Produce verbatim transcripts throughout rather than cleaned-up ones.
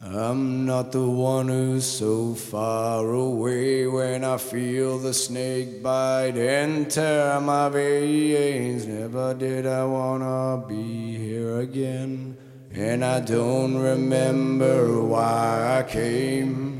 I'm not the one who's so far away when I feel the snake bite and tear my veins. Never did I wanna be here again, and I don't remember why I came.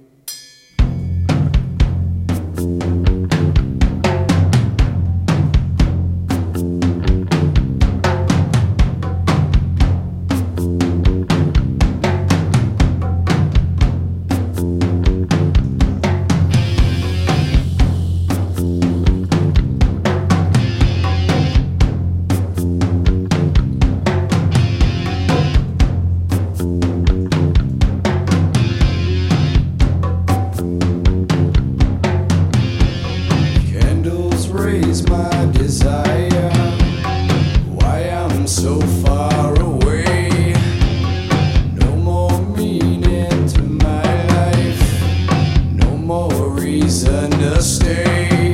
Raise my desire, why I'm so far away. No more meaning to my life, no more reason to stay.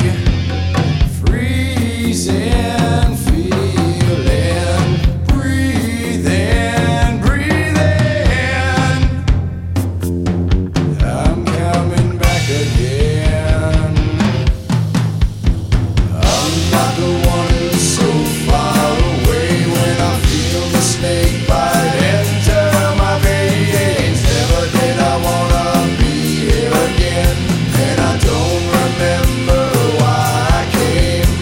Freezing, feeling, breathing, breathing. I'm coming back again. Not the one who's so far away when I feel the snake bite enter my veins. Never did I wanna be here again, and I don't remember why I came.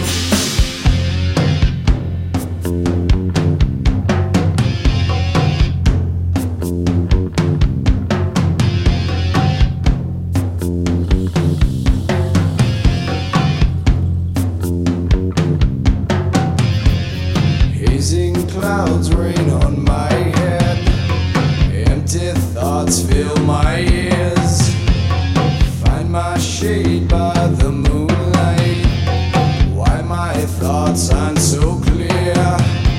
Hazing clouds rain on my head, empty thoughts fill my ears. Find my shade by the moonlight, why my thoughts aren't so clear.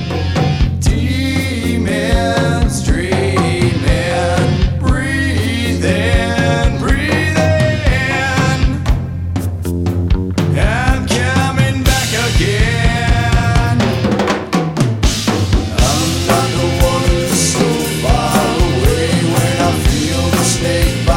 Demons dreaming, breathing, breathing. I'm coming back again. I'm not the one who's so far away when I feel the snake bite.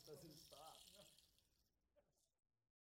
Doesn't stop.